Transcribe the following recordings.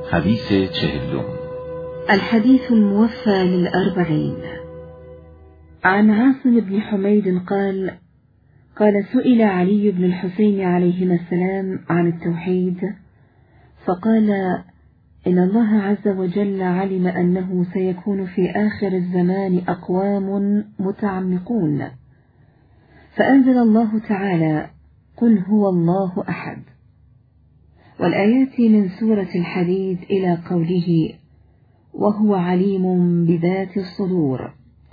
حدیث 40. الحديث الموفى للأربعين. عن عاصم بن حميد قال سئل علي بن الحسين عليهما السلام عن التوحيد، فقال: إن الله عز وجل علم أنه سيكون في آخر الزمان أقوام متعمقون، فأنزل الله تعالى: قل هو الله أحد، والآيات من سورة الحديد إلى قوله: وهو عليم بذات الصدور،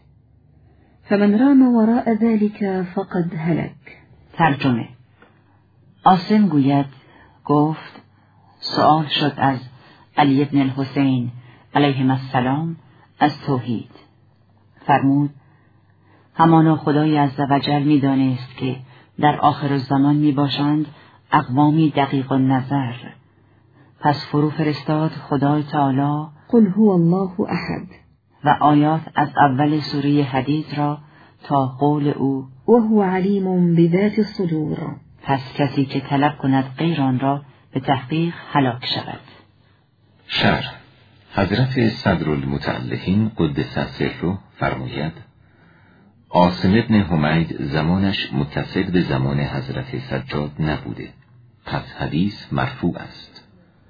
فمن رام وراء ذلك فقد هلك. ترجمه. عاصم گوید گفت سؤال شد از علی بن الحسین علیهم السلام از توحید. فرمود: همانا خدای عزوجل می دانست که در آخر الزمان می باشند اقوامی دقیق النظر، پس فرو فرستاد خدای تعالی قل هو الله احد و آیات از اول سوره حدید را تا قول او وهو علیم بذات الصدور، پس کسی که طلب کند غیر آن را به تحقیق هلاک شود. شرح: حضرت صدرالمتعلقین قدس سره فرموید عاصم ابن حمید زمانش متصل به زمان حضرت سجاد نبوده، پس حدیث مرفوع است.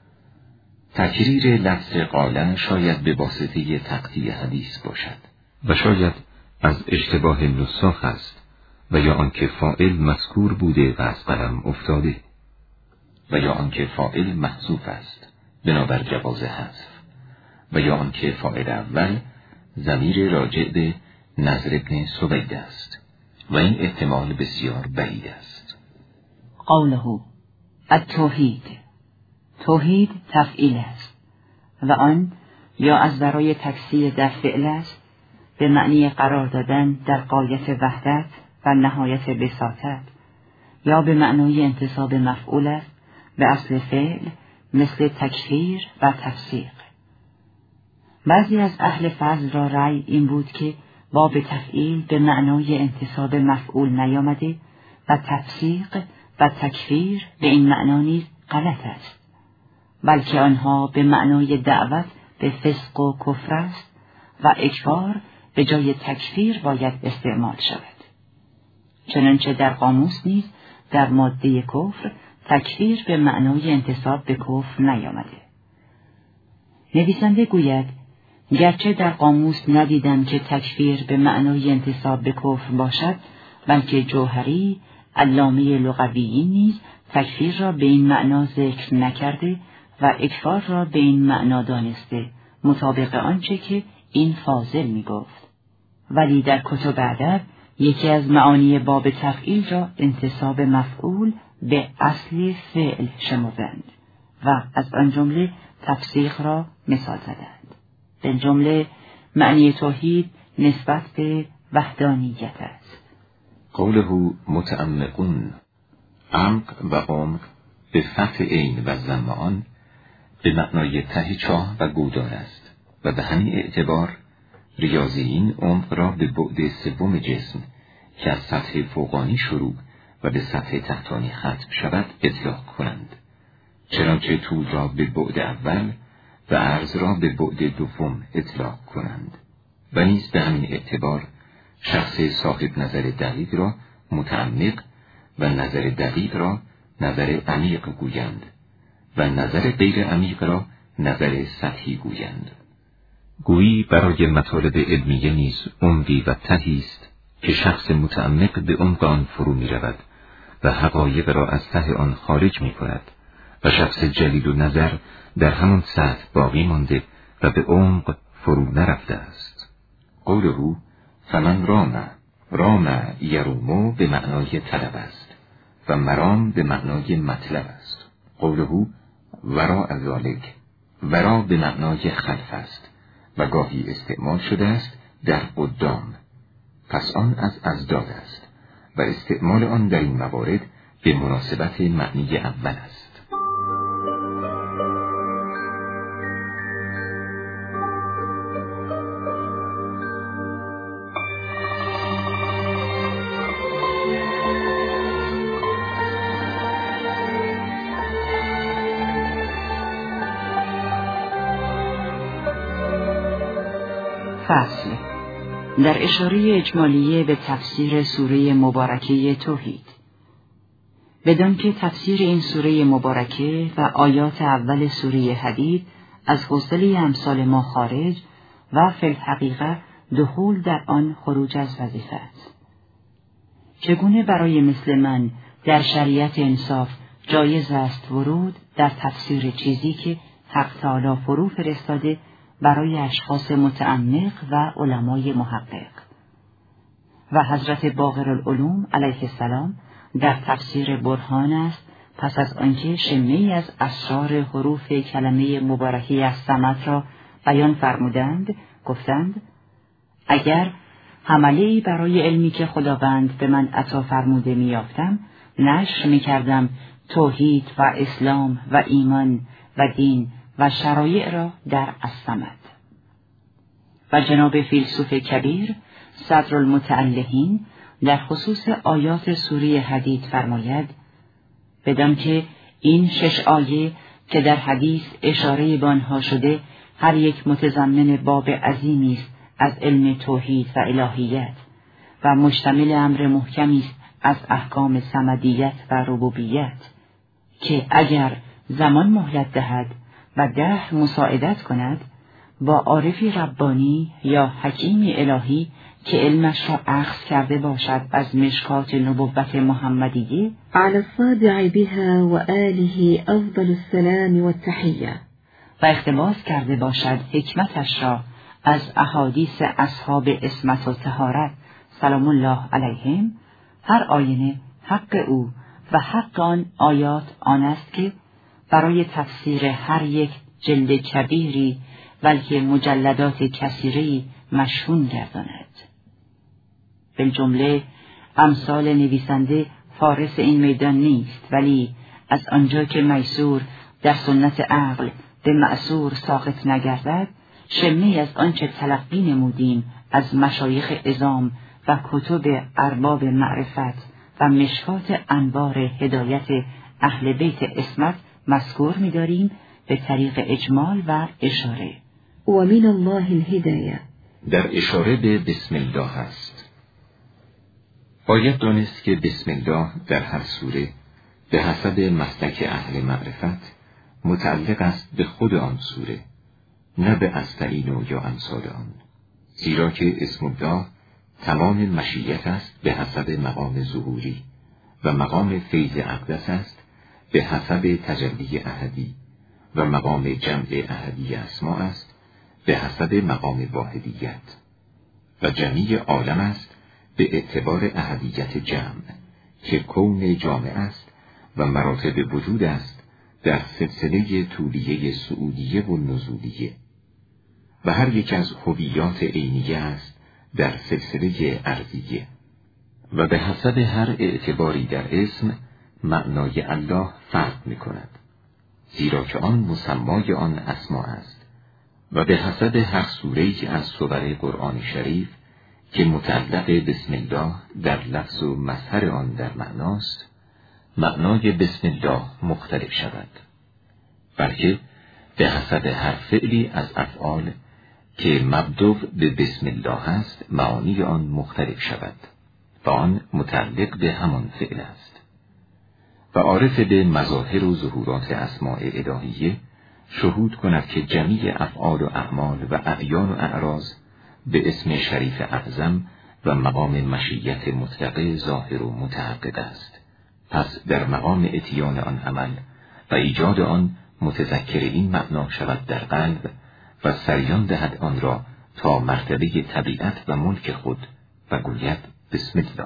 تکریر لفظ قال شاید به واسطه تقطیع حدیث باشد و شاید از اشتباه نساخ است، و یا آنکه فاعل مذکور بوده و از قلم افتاده، و یا آنکه فاعل محذوف است بنابر جواز حذف، و یا آنکه فاعل اول ضمیر راجع به نضر ابن سوید است و این احتمال بسیار بعید است. قوله التوحید، توحید تفعیل است و آن یا از برای تکثیر در فعل است به معنی قرار دادن در غایت وحدت و نهایت بساطت، یا به معنای انتصاب مفعول است به اصل فعل مثل تکفیر و تفسیق. بعضی از اهل فضل را رأی این بود که باب تفعیل به معنای انتصاب مفعول نیامده و تفسیق و تکفیر به این معنا نیز غلط است، بلکه آنها به معنای دعوت به فسق و کفر است و اکفار به جای تکفیر باید استعمال شود. چنانچه در قاموس نیز در ماده کفر تکفیر به معنای انتصاب به کفر نیامده. نویسنده گوید گرچه در قاموس ندیدم که تکفیر به معنای انتصاب به کفر باشد، بلکه جوهری علامه لغویین نیز تکفیر را به این معنا ذکر نکرده و اکفار را به این معنا دانسته، مطابق آنچه که این فاضل می گفت. ولی در کتب ادب یکی از معانی باب تفعیل را انتصاب مفعول به اصل فعل شمردند و از آن جمله تفسیق را مثال زدند. به جمله معنی توحید نسبت به وحدانیت است. قوله متعمقون، عمق و عمق به فتح عین و ضم آن به معنای ته چاه و گودال است و به همین اعتبار ریاضیین عمق را به بعد سوم جسم که از سطح فوقانی شروع و به سطح تحتانی ختم شود اطلاق کنند، چنانچه طول را به بعد اول و عرض را به بعد دوم اطلاق کنند. و نیز به همین اعتبار شخص صاحب نظر دقیق را متعمق و نظر دقیق را نظر عمیق گویند و نظر غیر عمیق را نظر سطحی گویند. گویی برای مطالب علمیه نیز عمقی و تهی است که شخص متعمق به عمق آن فرو می رود و حقایق را از ته آن خارج می کند و شخص جلیل و نظر در همان سطح باقی مانده و به عمق فرو نرفته است. قوله فمن رام یرومو به معنای طلب است و مرام به معنای مطلب است. قوله وراء ذالک، ورا به معنای خلف است و گاهی استعمال شده است در قدام، پس آن از ازداد است و استعمال آن در این موارد به مناسبت معنی اول است. فصل در اشاره اجمالیه به تفسیر سوره مبارکه توحید. بدان که تفسیر این سوره مبارکه و آیات اول سوره حدید از حوصله امثال ما خارج و فی الحقیقه دخول در آن خروج از وظیفه است. چگونه برای مثل من در شریعت انصاف جایز است ورود در تفسیر چیزی که حق تعالی فرو فرستاده برای اشخاص متعمق و علمای محقق؟ و حضرت باقرالعلوم علیه السلام در تفسیر برهان است پس از آنکه شمه‌ای از اسرار حروف کلمه مبارکه الصمد را بیان فرمودند گفتند: اگر حمله‌ای برای علمی که خداوند به من عطا فرموده می‌یافتم نشر می‌کردم توحید و اسلام و ایمان و دین و شرایع را در الصمد. و جناب فیلسوف کبیر صدر المتألهین در خصوص آیات سوره حدید فرماید: بدان که این 6 آیه که در حدیث اشاره به آنها شده هر یک متضمن باب عظیمی است از علم توحید و الهیت و مشتمل امر محکمی است از احکام صمدیت و ربوبیت که اگر زمان مهلت دهد و دهر مساعدت کند با عارفی ربانی یا حکیمی الهی که علمش را اخذ کرده باشد از مشکات نبوت محمدیه على الصادع بها و آله افضل السلام والتحیه و اقتباس کرده باشد حکمتش را از احادیث اصحاب عصمت و طهارت سلام الله علیهم، هر آینه حق او و حق آن آیات آن است که برای تفسیر هر یک جلد کبیری بلکه مجلدات کثیری مشهون گرداند. بالجمله امثال نویسنده فارس این میدان نیست، ولی از آنجا که میسور در سنت عقل به معصور ساقط نگردد، شمه‌ای از آنچه تلقی نمودیم از مشایخ عظام و کتب ارباب معرفت و مشکات انوار هدایت اهل بیت عصمت مذکور می‌داریم به طریق اجمال و اشاره. و من الله الهدایه در اشاره به بسم الله است. باید دانست که بسم الله در هر سوره به حسب مسلک اهل معرفت متعلق است به خود آن سوره، نه به استعین یا امثال آن، زیرا که اسم الله تمام مشیت است به حسب مقام ظهوری و مقام فیض اقدس است به حسب تجلی احدی و مقام جمع احدی اسما است به حسب مقام واحدیت و جمعی عالم است به اعتبار احدیت جمع که کون جامع است و مراتب وجود است در سلسله طولیه صعودیه و نزولیه و هر یک از هویات عینیه است در سلسله ارضیه و به حسب هر اعتباری در اسم معنای الله فرق می کند، زیرا که آن مسمای آن اسما است و به حسب هر سوره‌ای از سور قرآن شریف که متعلق بسم الله در لفظ و مظهر آن در معناست معنای بسم الله مختلف شود، بلکه به حسب هر فعلی از افعال که مبدوع به بسم الله است معانی آن مختلف شود و آن متعلق به همان فعل است. و عارف به مظاهر و ظهورات اسماء الهیه شهود کند که جمیع افعال و اعمال و اعیان و اعراض به اسم شریف اعظم و مقام مشیت مطلقه ظاهر و متحقق است. پس در مقام اتیان آن عمل و ایجاد آن متذکر این معنا شود در قلب و سریان دهد آن را تا مرتبه طبیعت و ملک خود و گوید بسم الله،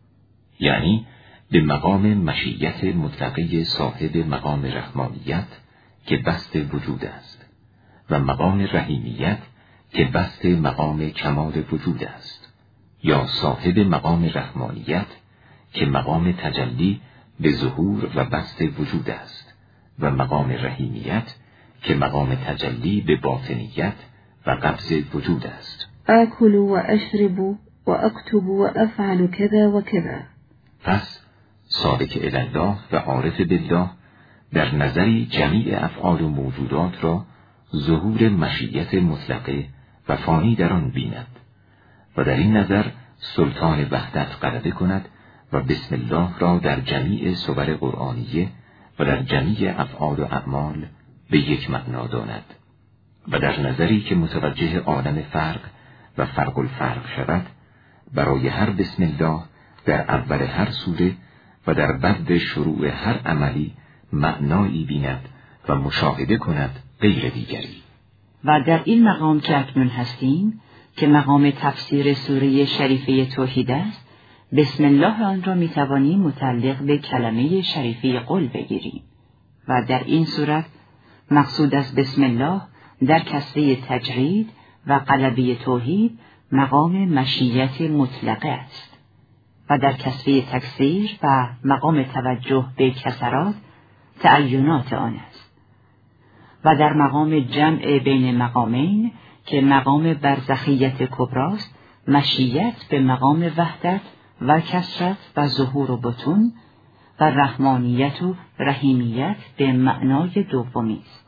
یعنی به مقام مشیت مطلقه صاحب مقام رحمانیت که بسط وجود است و مقام رحیمیت که بسط مقام کمال وجود است، یا صاحب مقام رحمانیت که مقام تجلی به ظهور و بسط وجود است و مقام رحیمیت که مقام تجلی به باطنیت و قبض وجود است. آکل و اشرب و اکتب و افعل کذا و کذا. پس سالک الله و عارف بالله در نظری جمیع افعال و موجودات را ظهور مشیت مطلقه و فانی در آن بیند و در این نظر سلطان وحدت غلبه کند و بسم الله را در جمیع صور قرآنیه و در جمیع افعال و اعمال به یک معنا داند و در نظری که متوجه عالم فرق و فرق الفرق شود، برای هر بسم الله در اول هر سوره و در بعد شروع هر عملی معنایی بیند و مشاهده کند غیر دیگری. و در این مقام که اکنون هستیم که مقام تفسیر سوره شریفه توحید است، بسم الله آن را میتوانیم متعلق به کلمه شریفه قل بگیریم و در این صورت مقصود از بسم الله در کسره تجرید و قلبه توحید مقام مشیت مطلقه است و در کسره تکسیر و مقام توجه به کسرات تعینات آن است و در مقام جمع بین مقامین که مقام برزخیت کبراست مشیت به مقام وحدت و کسرت و ظهور و بطون و رحمانیت و رحیمیت به معنای دومی است.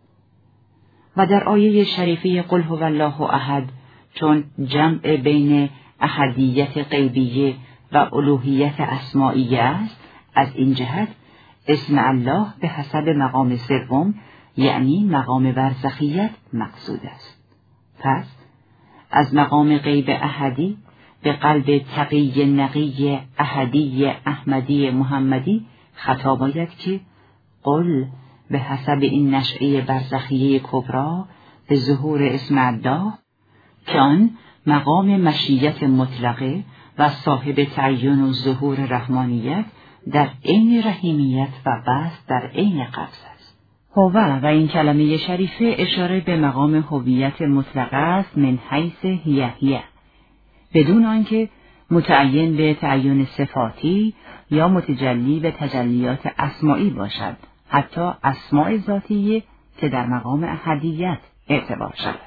و در آیه شریفه قل هو الله احد چون جمع بین احدیت غیبیه و الوهیت اسمائیه است، از این جهت اسم الله به حسب مقام سوم یعنی مقام برزخیت مقصود است. پس از مقام غیب احدی به قلب تقی نقی احدی احمدی محمدی خطاب آید که قل به حسب این نشعه برزخیه کبرا به ظهور اسم الله که آن مقام مشیت مطلقه و صاحب تعین و ظهور رحمانیت در عین رحیمیت و بس در عین قبض است. هوه و این کلمه شریفه اشاره به مقام هویت مطلقه است من حیث هیه بدون آنکه متعین به تعین صفاتی یا متجلی به تجلیات اسمائی باشد، حتی اسماء ذاتیه که در مقام احدیت اعتبار شود.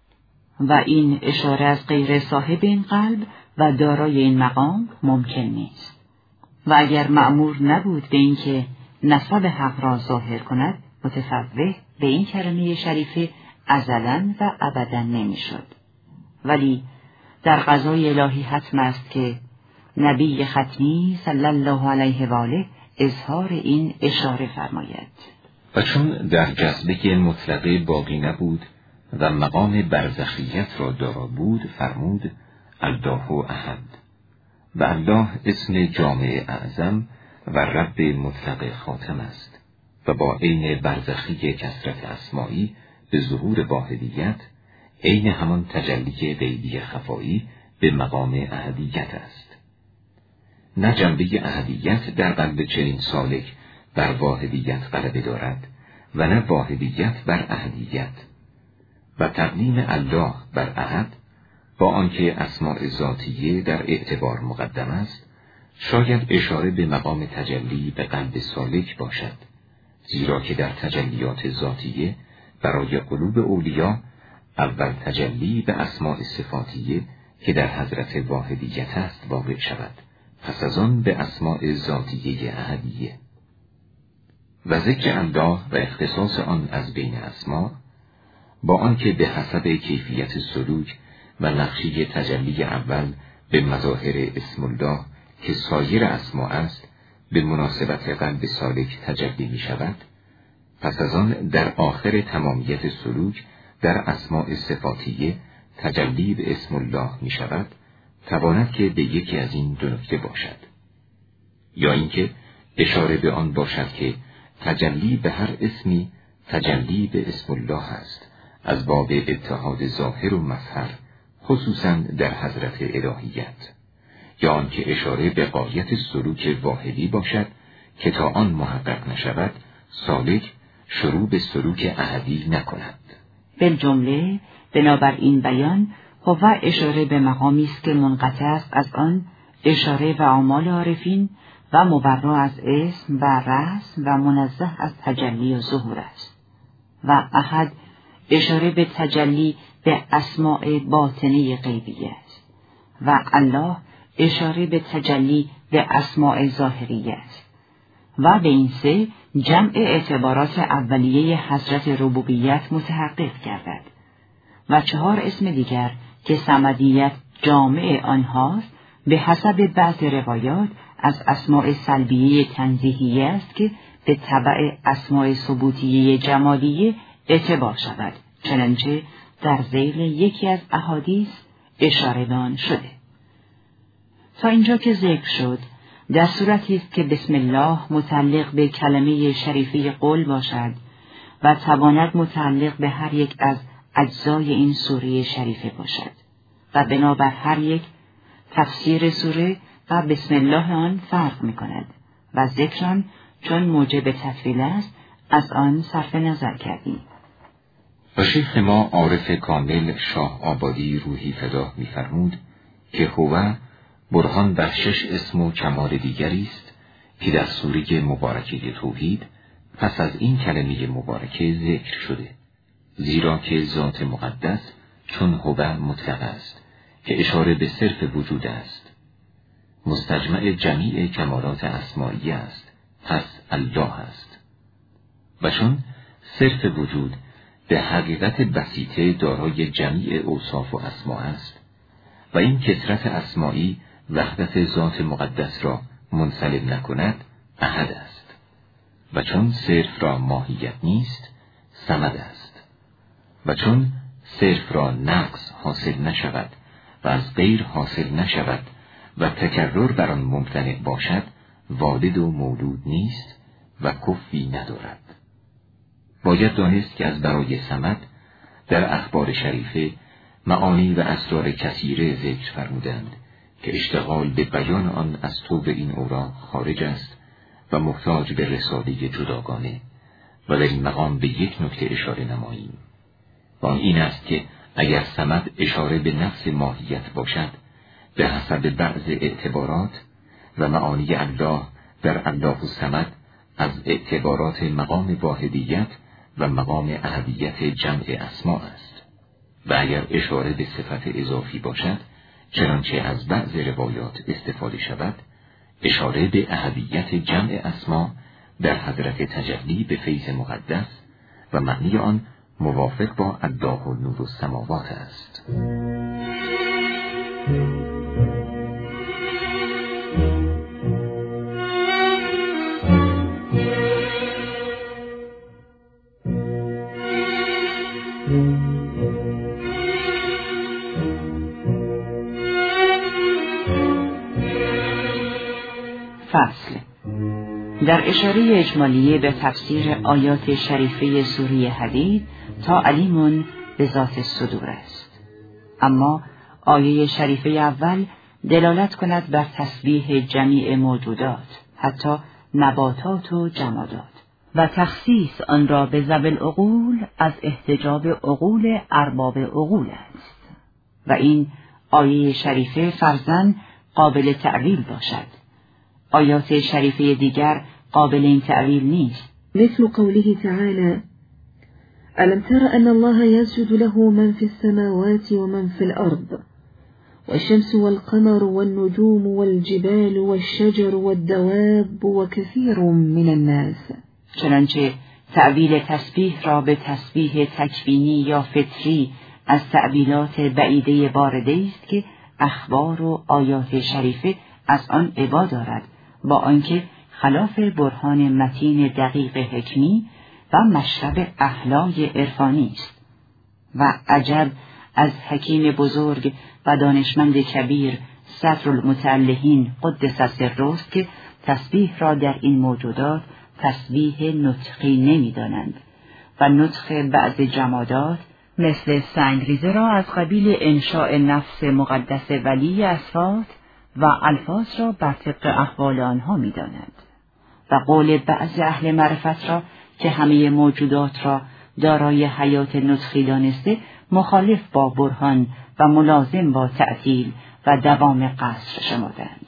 و این اشاره از غیر صاحب این قلب و دارای این مقام ممکن نیست و اگر مأمور نبود به این که نسب حق را ظاهر کند، متفوه به این کلمه شریفه ازلاً و ابداً نمیشد. ولی در قضای الهی حتم است که نبی ختمی صلی الله علیه و آله اظهار این اشاره فرماید. و چون در جذبه مطلقه باقی نبود و مقام برزخیت را دارا بود، فرمود الله احد و الله اسم جامع اعظم و رب مطلق خاتم است و با عین برزخی کثرت اسمائی به ظهور واحدیت عین همان تجلی غیبی خفایی به مقام احدیت است. نه جنبه احدیت در قلب چنین سالک بر واحدیت غلبه دارد و نه واحدیت بر احدیت و تقدیم الله بر احد با آنکه اسماء ذاتیه در اعتبار مقدم است، شاید اشاره به مقام تجلی به قلب سالک باشد، زیرا که در تجلیات ذاتیه برای قلوب اولیا اول تجلی به اسماء صفاتیه که در حضرت واحدیت است واقع شود، پس از آن به اسماء ذاتیه احدیه. و ذکر الله و اختصاص آن از بین اسما با آنکه به حسب کیفیت سلوک و نقشی تجلی اول به مظاهر اسم الله که سایر اسما است به مناسبت قلب سالک تجلی می شود، پس از آن در آخر تمامیت سلوک در اسماء صفاتیه تجلی به اسم الله می شود، تواند که به یکی از این دو نکته باشد، یا اینکه اشاره به آن باشد که تجلی به هر اسمی تجلی به اسم الله است، از باب اتحاد ظاهر و مظهر، خصوصا در حضرت الهیت، یا آنکه اشاره به غایت سلوک واحدی باشد که تا آن محقق نشود سالک شروع به سلوک احدی نکند. بالجمله بنابر این بیان هو اشاره به مقامی است که منقطع است از آن اشاره و اعمال عارفین و مبرا از اسم و رسم و منزه از تجلی و ظهور است، و احد اشاره به تجلی به اسماء باطنی غیبی است و الله اشاره به تجلی به اسماء ظاهری است و به این سه جمع اعتبارات اولیه حضرت ربوبیت متحقق گردد و 4 اسم دیگر که صمدیت جامع آنهاست به حسب بعض روایات از اسماء سلبیه تنزیهیه است که به تبع اسماء ثبوتیه جمالیه اعتبار شود، چنانچه در ذیل یکی از احادیث اشاره به آن شده. تا اینجا که ذکر شد، در صورتی است که بسم الله متعلق به کلمه شریفه قول باشد و تواند متعلق به هر یک از اجزای این سوره شریفه باشد و بنابر هر یک تفسیر سوره و بسم الله آن فرق می کند و ذکر آن چون موجب تطویل است از آن صرف نظر کردیم. و شیخ ما عارف کامل شاه آبادی روحی فداه می فرمود که هو برهان بر 6 اسم و کمال دیگری است که در سوره مبارکه توحید پس از این کلمه مبارکه ذکر شده، زیرا که ذات مقدس چون هو مطلق است که اشاره به صرف وجود است، مستجمع جمیع کمالات اسمائی است، پس الله است. و چون صرف وجود به حقیقت بسیطه دارای جمیع اوصاف و اسما است و این کثرت اسمائی وحدت ذات مقدس را منسلب نکند، احد است. و چون صرف را ماهیت نیست، صمد است. و چون صرف را نقص حاصل نشود و از غیر حاصل نشود و تکرر بر آن ممتنع باشد، والد و مولود نیست و کفی ندارد. باید دانست که از برای صمد در اخبار شریفه معانی و اسرار کثیره ذکر فرمودند که اشتغال به بیان آن از توب این اوراق خارج است و محتاج به رساله جداگانه، و در این مقام به یک نکته اشاره نماییم و آن این است که اگر صمد اشاره به نفس ماهیت باشد، به حسب بعض اعتبارات و معانی الله در الله الصمد از اعتبارات مقام واحدیت و مقام احدیت جمع اسما است، و اگر اشاره به صفت اضافی باشد، چنانچه از بعض روایات استفاده شود، اشاره به احدیت جمع اسما در حضرت تجلی به فیض مقدس و معنی آن موافق با الله و نور السماوات است. فصل در اشاره اجمالیه به تفسیر آیات شریفه سوره حدید تا علیم به ذات الصدور است. اما آیه شریفه اول دلالت کند بر تسبیح جمیع موجودات، حتی نباتات و جمادات، و تخصیص آن را به ذوی العقول از احتجاب عقول ارباب عقول است و این آیه شریفه فرضاً قابل تأویل باشد. آیات شریفه دیگر قابل این تأویل نیست، مثل قوله تعالى: ألم تر أن الله يسجد له من في السماوات ومن في الأرض والشمس والقمر والنجوم والجبال والشجر والدواب وكثير من الناس. چنانچه تأویل تسبیح را به تسبیح تکوینی یا فطری از تأویلات بعیده وارده است که اخبار و آیات شریفه از آن عبا دارد، با آنکه خلاف برهان متین دقیق حکمی و مشرب احلای عرفانی است. و عجب از حکیم بزرگ و دانشمند کبیر صدرالمتعلهین قدس سره که تسبیح را در این موجودات تسبیح نطقی نمی‌دانند و نطق بعض جمادات مثل سنگریزه را از قبیل انشاء نفس مقدس ولی اصفات و الفاظ را بر طبق احوال آنها می‌دانند و قول بعض اهل معرفت را که همه موجودات را دارای حیات نطقی دانسته مخالف با برهان و ملازم با تعطیل و دوام قصر شمردند،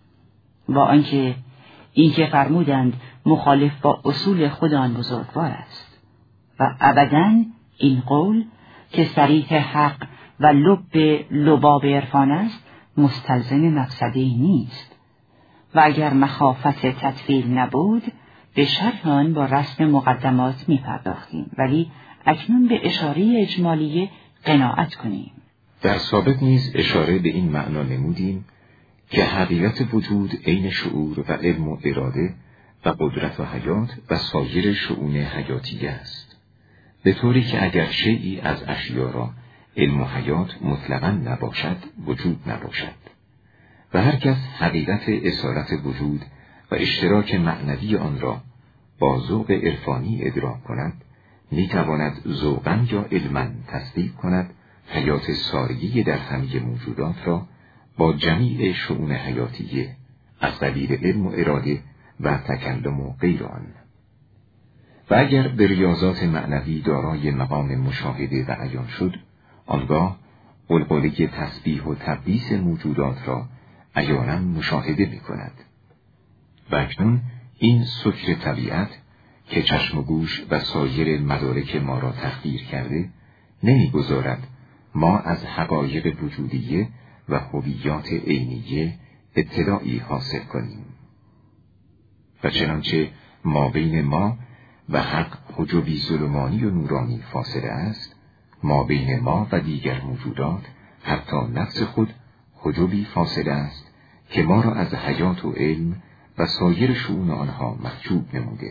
با آنکه این که فرمودند مخالف با اصول خود آن بزرگوار است و ابداً این قول که صریح حق و لب لباب عرفان است مستلزم مقصدی نیست و اگر مخافت تطویل نبود به شرح آن با رسم مقدمات می پرداختیم، ولی اکنون به اشاره اجمالیه قناعت کنیم. در سابق نیز اشاره به این معنا نمودیم که حقیقت وجود عین شعور و علم و اراده و قدرت و حیات و سایر شؤون حیاتی است، به طوری که اگر شیئی از اشیا را علم و حیات مطلقاً نباشد وجود نباشد و هر کس حقیقت اصالت وجود و اشتراک معنوی آن را با ذوق عرفانی ادراک کند، میتواند ذوقاً یا علماً تصدیق کند حیات ساریه در همه موجودات را با جمیع شؤون حیاتیه از قبیل علم و اراده و تکلم و غیر آن. و اگر به ریاضات معنوی دارای مقام مشاهده و عیان شد، آنگاه غلغله تسبیح و تقدیس موجودات را عیانا مشاهده می‌کند. و اکنون این سکر طبیعت که چشم و گوش و سایر مدارک ما را تخدیر کرده، نمی‌گذارد ما از حقایق وجودیه و هویات عینیه اطلاعی حاصل کنیم. و چنانچه ما بین ما و حق حجبی ظلمانی و نورانی فاصله است، ما بین ما و دیگر موجودات حتی نفس خود حجبی فاصله است که ما را از حیات و علم و سایر شؤون آنها محجوب نموده.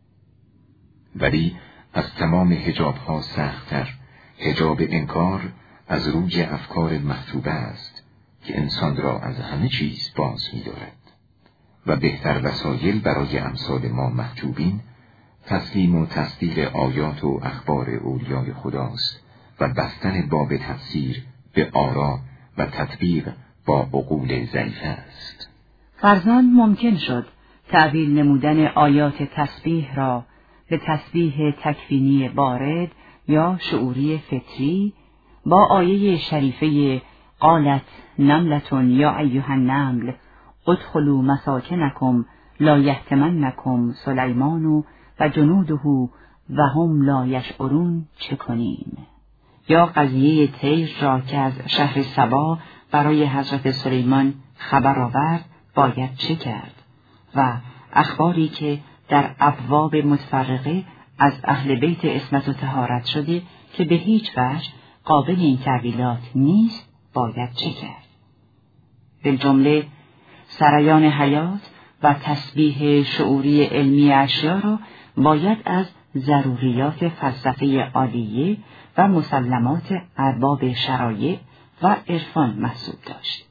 ولی از تمام حجابها سخت‌تر حجاب انکار از روی افکار محجوبه است که انسان را از همه چیز باز می‌دارد و بهتر وسایل برای امثال ما محجوبین تسلیم و تصدیق آیات و اخبار اولیای خداست و بستن باب تفسیر به آرا و تطبیق با عقول ضعیف است. فرزان ممکن شد تعبیر نمودن آیات تسبیح را به تسبیح تکوینی بارد یا شعوری فطری با آیه شریفه قالت نملة یا ایها النمل ادخلوا مساکنکم لا یحطمنکم سلیمان و جنوده و هم لا یشعرون چه کنیم؟ یا قضیه طیر را که از شهر سبا برای حضرت سلیمان خبر آورد باید چه کرد؟ و اخباری که در ابواب متفرقه از اهل بیت عصمت و طهارت شده که به هیچ وجه قابل این تعبیرات نیست باید چه کرد؟ بالجمله سریان حیات و تسبیح شعوری علمی اشیا را باید از ضروریات فلسفه عالیه و مسلمات ارباب شرایع و عرفان محسوب داشت.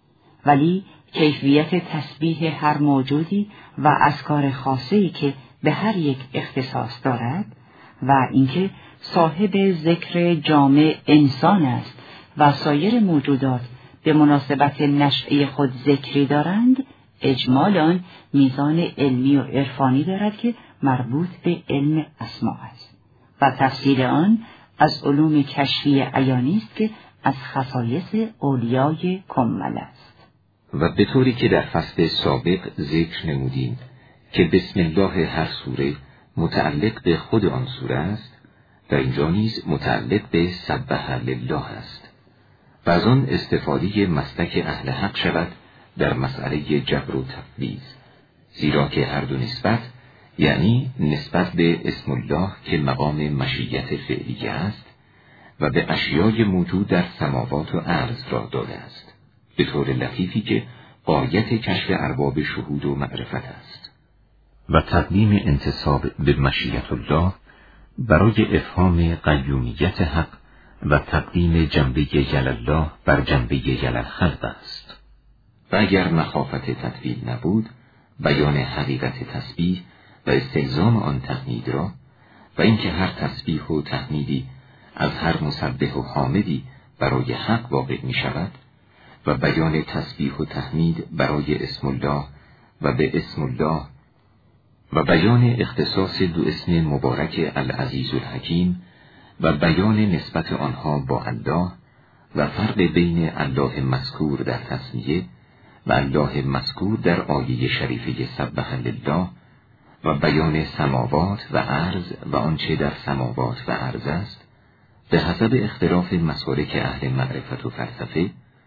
ولی کیفیت تسبیح هر موجودی و اذکار خاصه‌ای که به هر یک اختصاص دارد و اینکه صاحب ذکر جامع انسان است و سایر موجودات به مناسبت نشأه خود ذکری دارند، اجمال آن میزان علمی و عرفانی دارد که مربوط به علم اسما است و تفسیر آن از علوم کشفی عیانی است که از خصایص اولیای کمل است. و به طوری که در فصل سابق ذکر نمودیم که بسم الله هر سوره متعلق به خود آن سوره است، در اینجا نیز متعلق به سبح لله است و از آن استفاده مسلک اهل حق شود در مسئله جبر و تفویض، زیرا که هر دو نسبت، یعنی نسبت به اسم الله که مقام مشیت فعلیه است و به اشیای موجود در سماوات و ارض را داده است، به طور لطیفی که غایت کشف ارباب شهود و معرفت است. و تقدیم انتساب به مشیت الله برای افهام قیومیت حق و تقدیم جنبه یل الله بر جنبه یل الخلق است. و اگر مخافت تطویل نبود، بیان حقیقت تسبیح و استلزام آن تحمید را و اینکه هر تسبیح و تحمیدی از هر مسبح و حامدی برای حق واقع می شود و بیان تسبیح و تحمید برای اسم الله و به اسم الله و بیان اختصاص دو اسم مبارک العزیز الحکیم و بیان نسبت آنها با الله و فرق بین الله مذکور در تسمیه و الله مذکور در آیه شریفه سبح لله و بیان سماوات و ارض و آنچه در سماوات و ارض است به حسب اختلاف مسالک اهل معرفت و فلسفه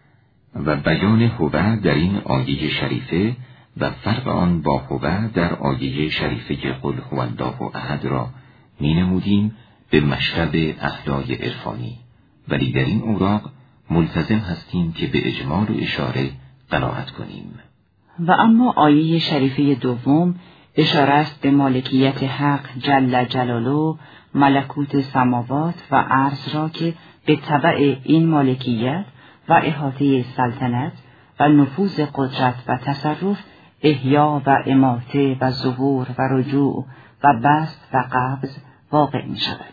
و بیان هوه در این آیه شریفه و فرق آن با هوه در آیه شریفه قل هو الله احد را می نمودیم به مشرب احیای عرفانی ولی در این اوراق ملتزم هستیم که به اجمال و اشاره قرائت کنیم. و اما آیه شریفه دوم اشاره است به مالکیت حق جل جلاله، ملکوت سماوات و ارض را که به تبع این مالکیت و احاطه سلطنت و نفوذ قدرت و تصرف، احیا و اماته و ظهور و رجوع و بسط و قبض واقع می شود.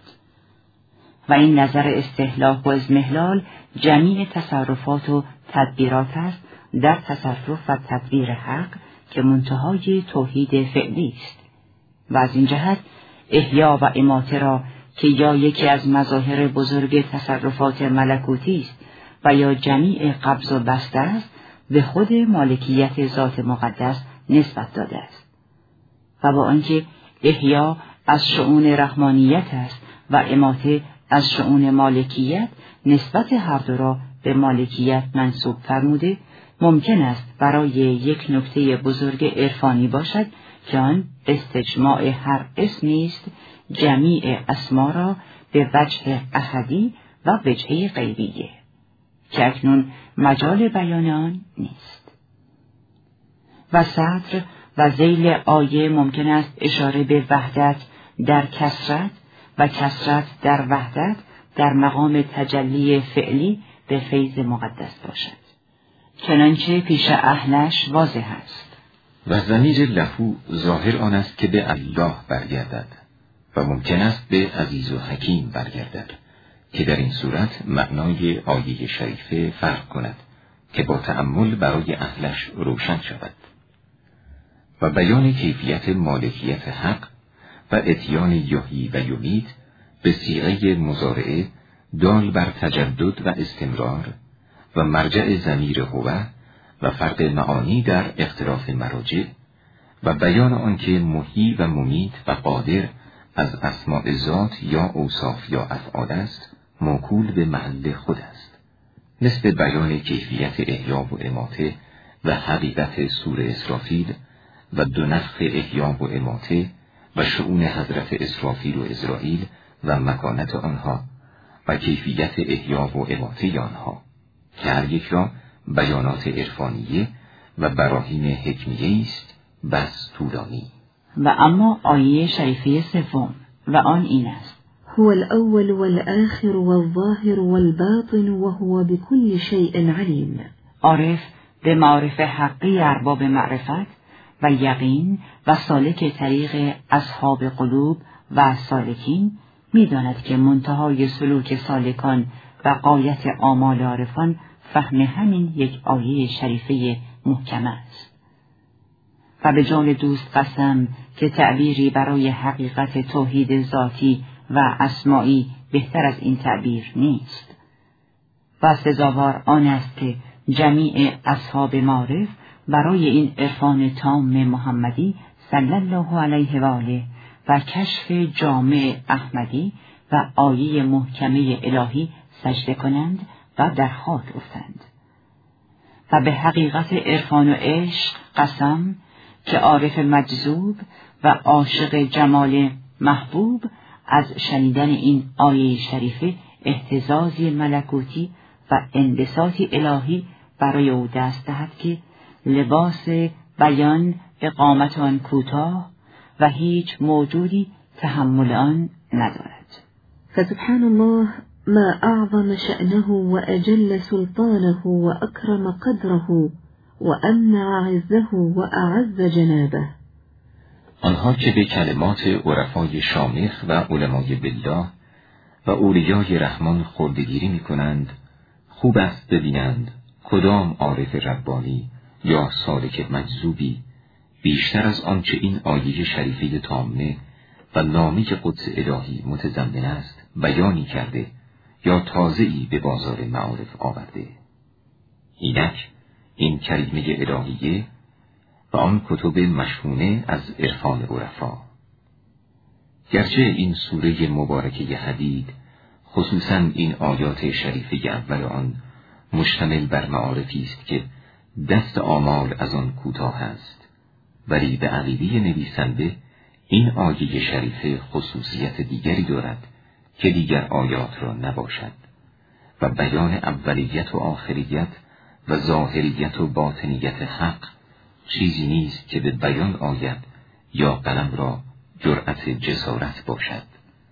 و این نظر استحلاف و اضمحلال جمیع تصرفات و تدبیرات است در تصرف و تدبیر حق که منتهای توحید فعلی است. و از این جهت احیا و اماته را که یا یکی از مظاهر بزرگ تصرفات ملکوتی است و یا جمیع قبض و بسط است، به خود مالکیت ذات مقدس نسبت داده است. و با آنکه احیا از شؤون رحمانیت است و اماته از شؤون مالکیت، نسبت هر دو را به مالکیت منسوب فرموده، ممکن است برای یک نکته بزرگ عرفانی باشد که آن استجماع هر اسمی است جمیع اسما را به وجه احدی و وجه غیبیه که اکنون مجال بیان آن نیست. و سطر و ذیل آیه ممکن است اشاره به وحدت در کثرت و کثرت در وحدت در مقام تجلی فعلی به فیض مقدس باشد، چنانچه پیش اهلش واضح است. و ضمیر لهو ظاهر آن است که به الله برگردد و ممکن است به عزیز و حکیم برگردد که در این صورت معنای آیه شریفه فرق کند که با تأمل برای اهلش روشن شود. و بیان کیفیت مالکیت حق و اتیان یحیی و یمیت به صیغه مضارعه دال بر تجدد و استمرار و مرجع ضمیر هو و فرق معانی در اختلاف مراجع و بیان آنکه محیی و ممیت و قادر از اسماء ذات یا اوصاف یا افعال است، موکول به محل خود است. مثل بیان کیفیت احیا و اماته و حقیقت سور اسرافیل و دو نفخ احیا و اماته و شؤون حضرت اسرافیل و اسرائیل و مکانت آنها و کیفیت احیا و اماته آنها که هر یک را بیانات عرفانیه و براهین حکمیه است بس طولانی. و اما آیه شریفه سوم و آن این است: هو الأول والآخر والظاهر والباطن وهو بكل شيء عليم. عارف به معارف حقی ارباب معرفت و یقین و سالک طریق اصحاب قلوب و سالکین می‌داند که منتهای سلوک سالکان و غایت آمال عارفان فهم همین یک آیه شریفه محکم است. و به جان دوست قسم که تعبیری برای حقیقت توحید ذاتی و اسماعی بهتر از این تعبیر نیست. و سزاوار آن است که جمیع اصحاب معارف برای این عرفان تام محمدی صلی الله علیه و آله و کشف جامع احمدی و آیه محکمه الهی سجده کنند و در خاک افتند. و به حقیقت عرفان و عشق قسم که عارف مجذوب و عاشق جمال محبوب از شنیدن این آیه شریفه اهتزازی ملکوتی و انبساطی الهی برای او دست دهد که لباس بیان اقامت آن کوتاه و هیچ موجودی تحمل آن ندارد. فسبحان الله ما أعظم شأنه وأجل سلطانه وأكرم قدره وأمنع عزه وأعز جنابه. آنها که به کلمات عرفای شامخ و علمای بالله و اولیای رحمان خردگیری می کنند، خوب است ببینند کدام عارف ربانی یا سالک مجذوبی بیشتر از آنچه این آیه شریفه تامه و نامه قدس الهی متضمن است بیانی کرده یا تازه‌ای به بازار معارف آورده. اینک این کریمه الهیه و آن کتب مشهونه از عرفان عرفا. گرچه این سوره مبارکه حدید خصوصاً این آیات شریفه اول آن مشتمل بر معارفی است که دست آمال از آن کوتاه است، ولی به عقیده نویسنده این آیه شریفه خصوصیت دیگری دارد که دیگر آیات را نباشد و بیان اولیت و آخریت و ظاهریت و باطنیت حق چیزی نیست که به بیان آید یا قلم را جرأت جسارت باشد.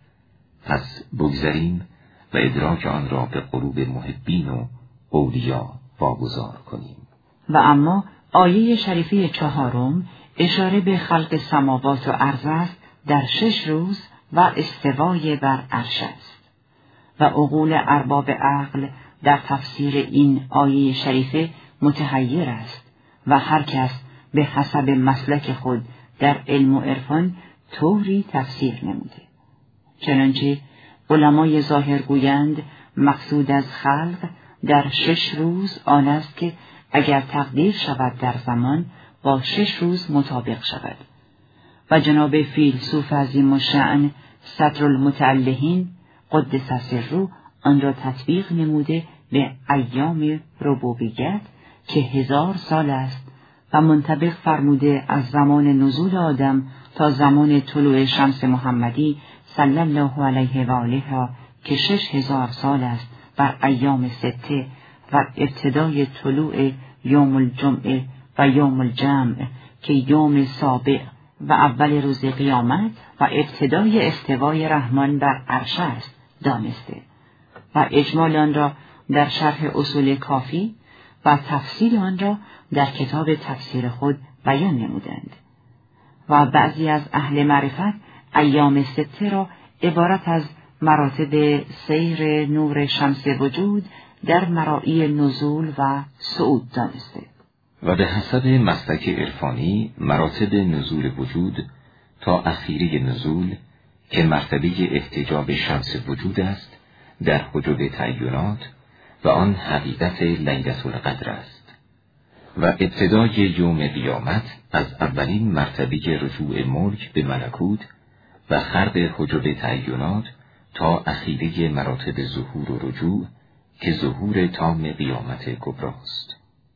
پس بگذریم و ادراک آن را به قلوب محبین و اولیا واگذار کنیم. و اما آیه شریفه 4 اشاره به خلق سماوات و ارض است در 6 روز و استوای بر عرش است و عقول ارباب عقل در تفسیر این آیه شریفه متحیر است و هر کس به حسب مسلک خود در علم و عرفان طوری تفسیر نموده. چنانچه علمای ظاهر گویند مقصود از خلق در 6 روز آن است که اگر تقدیر شود در زمان با 6 روز مطابق شود و جناب فیلسوف عظیم الشأن صدر المتعلهین قدس سره آن را تطبیق نموده به ایام ربوبیت که 1000 سال است و منطبق فرموده از زمان نزول آدم تا زمان طلوع شمس محمدی صلی الله علیه و آله که 6000 سال است بر ایام 6 و ابتدای طلوع یوم الجمعه و یوم الجمع که یوم سابع و اول روز قیامت و ابتدای استوای رحمان بر عرش است دانسته و اجمال آن را در شرح اصول کافی و تفصیل آن را در کتاب تفسیر خود بیان نمودند. و بعضی از اهل معرفت ایام 6 را عبارت از مراتب سیر نور شمس وجود در مرائی نزول و صعود دانسته. و به حسب مسلک عرفانی مراتب نزول وجود تا اخیری نزول که مرتبه احتجاب شمس وجود است در حجب تعینات و آن حقیقت لیلة القدر است و ابتدای یوم قیامت از اولین مرتبه رجوع ملک به ملکوت و خرق حجب تعینات تا اخیری مراتب ظهور و رجوع که ظهور تام قیامت کبراست.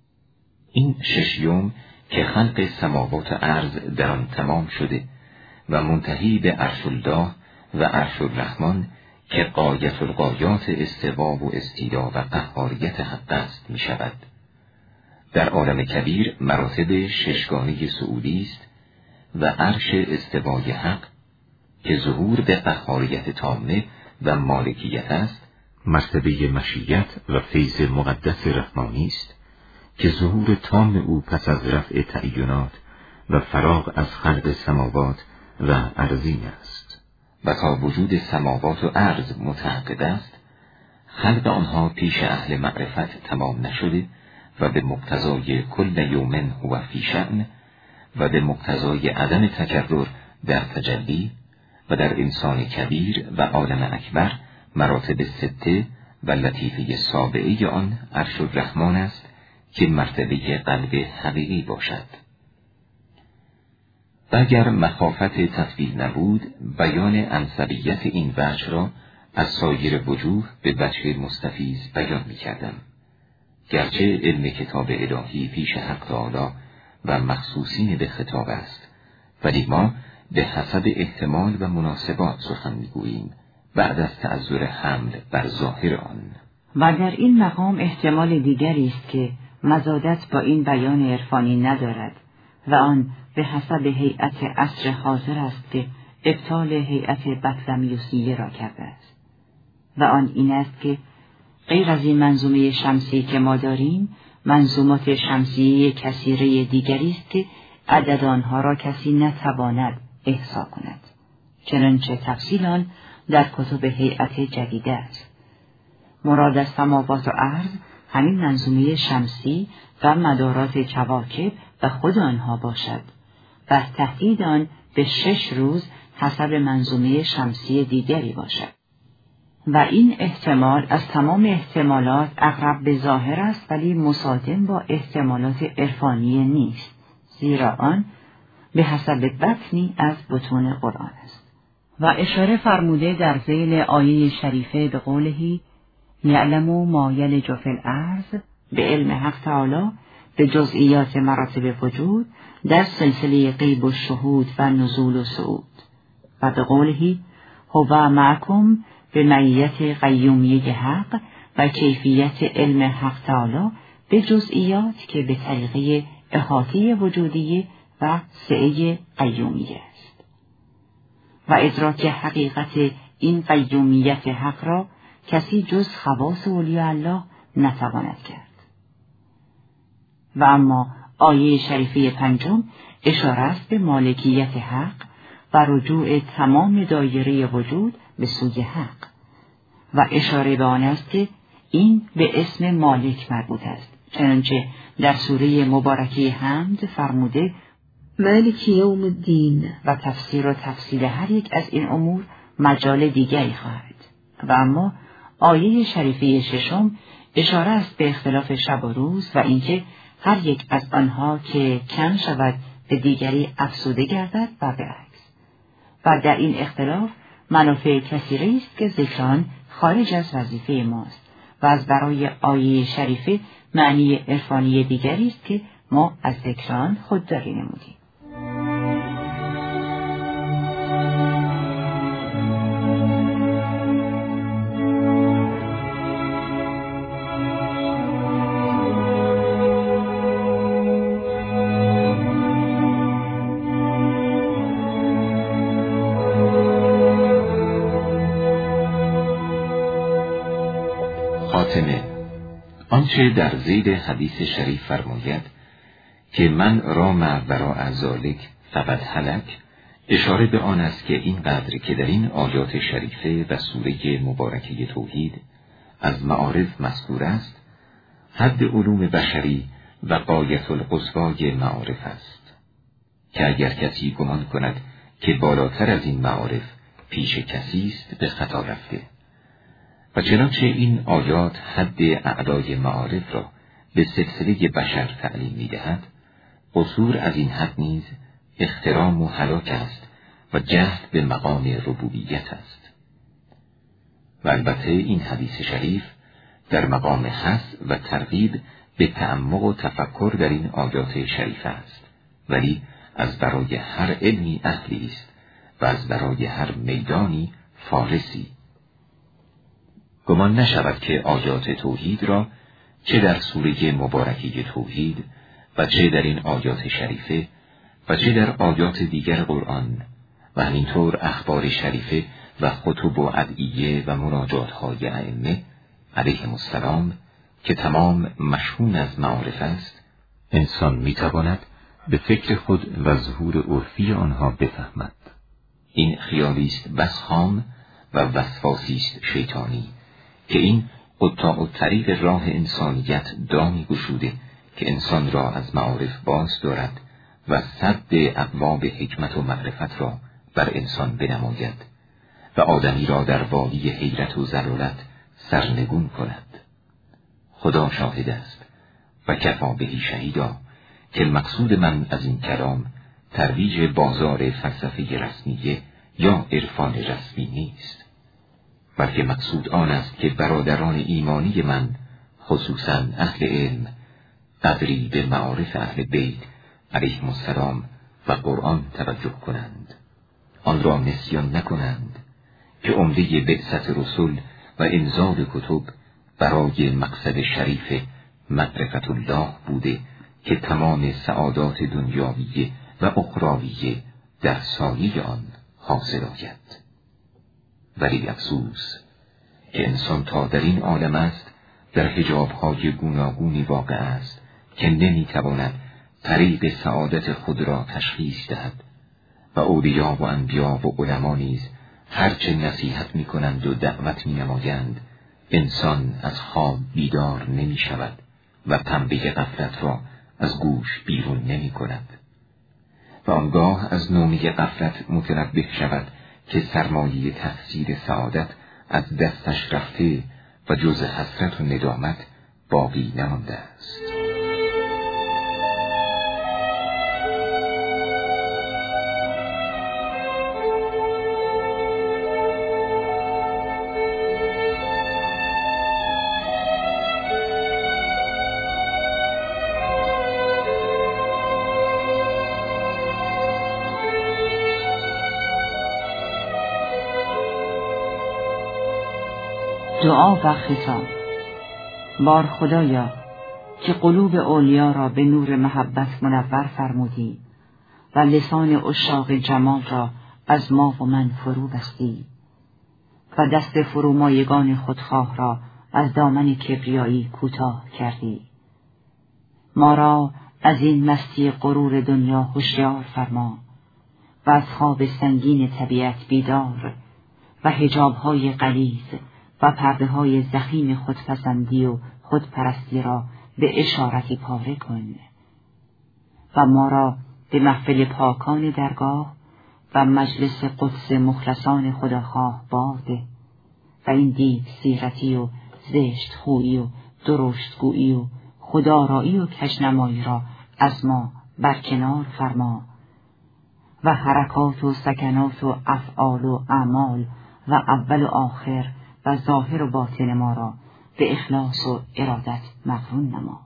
این 6 یوم که خلق سماوات و ارض در آن تمام شده و منتهی به عرش الله و عرش الرحمن که غایت الغایات استوا و استیلا و قهاریت حق است می شود. در عالم کبیر مراتب 6 گانه صعودی است و عرش استوای حق که ظهور به قهاریت تامه و مالکیت است، مرتبه مشیت و فیض مقدس رحمانی است که ظهور تام او پس از رفع تعینات و فراغ از خلق سماوات و ارضین است و تا وجود سماوات و ارض متحقق است خلق آنها پیش اهل معرفت تمام نشده و به مقتضای کل یوم هو فی شأن و به مقتضای عدم تکرر در تجلی و در انسان کبیر و عالم اکبر مراتب 6 و لطیفه سابعه آن عرش الرحمن است که مرتبه قلب حقیقی باشد. و اگر مخافت تفضیل نبود بیان انسبیت این وجه را از سایر وجوه به وجه مستفیض بیان می کردم. گرچه علم کتاب الهی پیش حق تعالی و مخصوصین به خطاب است ولی ما به حسب احتمال و مناسبات سخن می گوییم بعد از تعذر حمل بر ظاهر آن. و در این مقام احتمال دیگری است که مزادت با این بیان عرفانی ندارد و آن به حسب هیئت عصر حاضر است که ابطال هیئت بطلمیوسیه را کرده است و آن این است که غیر از این منظومه شمسی که ما داریم منظومات شمسی کثیره دیگری است که عدد آنها را کسی نتواند احصا کند، چنانچه تفصیل آن در کتب هیئت جدیده است. مراد از سماوات و ارض همین منظومه شمسی و مدارات کواکب و خود آنها باشد و تهدید آن به 6 روز حسب منظومه شمسی دیگری باشد و این احتمال از تمام احتمالات اقرب به ظاهر است ولی مصادم با احتمالات عرفانی نیست، زیرا آن به حسب بطنی از بطون قرآن است. و اشاره فرموده در ذیل آیه شریفه به قوله یعلم ما یلج فی الارض به علم حق تعالی به جزئیات مراتب وجود در سلسله غیب و شهود و نزول و صعود و به قوله هو معکم به معیت قیومیه حق و کیفیت علم حق تعالی به جزئیات که به طریقه احاطه وجودیه و سعه قیومیه است. و ادراک حقیقت این قیومیت حق را کسی جز خواص اولیاء الله نتواند کرد. و اما آیه شریفه پنجم اشاره است به مالکیت حق و رجوع تمام دایره وجود به سوی حق و اشاره به آن است که این به اسم مالک مربوط است، چنانچه در سوره مبارکه حمد فرموده مالک یوم الدین و تفسیر و تفصیل هر یک از این امور مجال دیگری خواهد. و اما آیه شریفه ششم اشاره است به اختلاف شب و روز و اینکه هر یک از آنها که کم شود به دیگری افزوده گردد و برعکس. و در این اختلاف منافع کثیری است که ذکران خارج از وظیفه ماست و از برای آیه شریفه معنی عرفانی دیگری است که ما از ذکران خودداری نمودیم. خاتمه. آنچه در ذیل حدیث شریف فرماید که من رام وراء ذالک فقد هلک، اشاره به آن است که این قدر که در این آیات شریفه و سوره مبارکه توحید از معارف مذکور است، حد علوم بشری و غایت القصوای معارف است، که اگر کسی گمان کند که بالاتر از این معارف پیش کسی است به خطا رفته. و چنانچه این آیات حد اعلای معارف را به سلسله بشر تعلیم می‌دهد، قصور از این حد نیز احترام و هلاک است و جهل به مقام ربوبیت است. و البته این حدیث شریف در مقام حث و ترغیب به تعمق و تفکر در این آیات شریف است، ولی از برای هر علمی اهلی است و از برای هر میدانی فارسی. گمان نشود که آیات توحید را چه در سوره مبارکه توحید و چه در این آیات شریفه و چه در آیات دیگر قرآن و همینطور اخبار شریفه و خطب و ادعیه و مناجات‌های ائمه علیهم السلام که تمام مشحون از معارف است، انسان میتواند به فکر خود و ظهور عرفی آنها بفهمد. این خیالی است بس خام و وسواسی است شیطانی که این قطاع الطریق راه انسانیت دامی گشوده که انسان را از معارف باز دارد و سد ابواب حکمت و معرفت را بر انسان بنماید و آدمی را در وادی حیرت و ضلالت سرنگون کند. خدا شاهد است و کفا بهی شهیدا که مقصود من از این کلام ترویج بازار فلسفه رسمیه یا عرفان رسمی نیست، بلکه مقصود آن است که برادران ایمانی من خصوصاً اهل علم قدری به معارف اهل بیت علیهم السلام و قرآن توجه کنند، آن را نسیان نکنند که عمده بعثت رسول و انزال کتب برای مقصد شریف معرفت الله بوده که تمام سعادات دنیاویه و اخرویه در سایه آن حاصل آید. ولی افسوس که انسان تا در این عالم است در حجاب‌های گوناگونی واقع است که نمی‌تواند طریق سعادت خود را تشخیص دهد و اولیا و انبیا و علما نیز هرچه نصیحت می‌کنند و دعوت می‌نمایند، انسان از خواب بیدار نمی‌شود و پنبه غفلت را از گوش بیرون نمی‌کند و آنگاه از نومی غفلت متنبه شود که سرمایه تحصیل سعادت از دستش رفته و جز حسرت و ندامت باقی نمانده است. دعا و ختام. بار خدایا که قلوب اولیا را به نور محبت منور فرمودی و لسان عشاق جمال را از ما و من فرو بستی و دست فرومایگان خودخواه را از دامن کبریایی کوتاه کردی. ما را از این مستی غرور دنیا هوشیار فرما و از خواب سنگین طبیعت بیدار و حجاب‌های غلیظ و پرده‌های ضخیم خودپسندی و خودپرستی را به اشارتی پاره کن و ما را به محفل پاکان درگاه و مجلس قدس مخلصان خداخواه باد و این دیو سیرتی و زشت خویی و درشتگویی و خدارایی و کژنمایی را از ما برکنار فرما و حرکات و سکنات و افعال و اعمال و اول و آخر و ظاهر و باطن ما را به اخلاص و ارادت مقرون نما.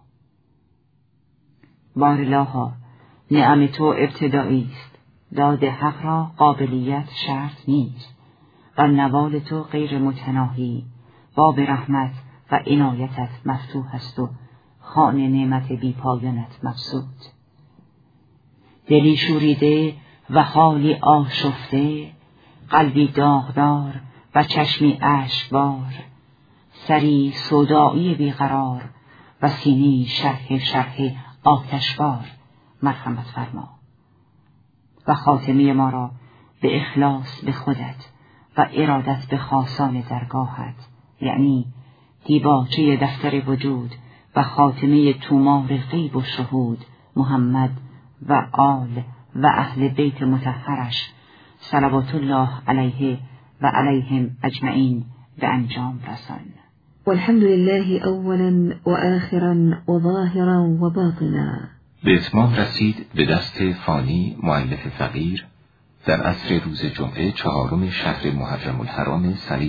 بارالها نعم تو ابتدایی است، داد حق را قابلیت شرط نیست و نوال تو غیر متناهی، باب رحمت و عنایتت مفتوح است و خوان نعمت بی پایانت مبسوط. دلی شوریده و حالی آشفته، قلبی داغدار و چشمی اشکبار، سری سودایی بیقرار و سینی شرح آتشبار مرحمت فرما و خاتمه ما را به اخلاص به خودت و ارادت به خاصان درگاهت، یعنی دیباچه دفتر وجود و خاتمه تومار غیب و شهود محمد و آل و اهل بیت مطهرش صلوات الله علیه و علیهم اجمعین به انجام رسان. والحمد لله اولا و آخرا و ظاهرا و باطنا. به اتمام رسید به دست فانی مؤلف فقیر در عصر روز جمعه 4 شهر محرم الحرام سنه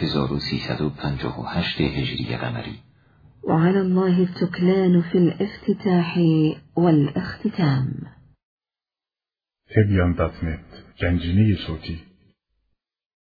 1358 هجری قمری. وعلى الله التكلان في الافتتاح والاختتام. تبیان.net گنجینه صوتی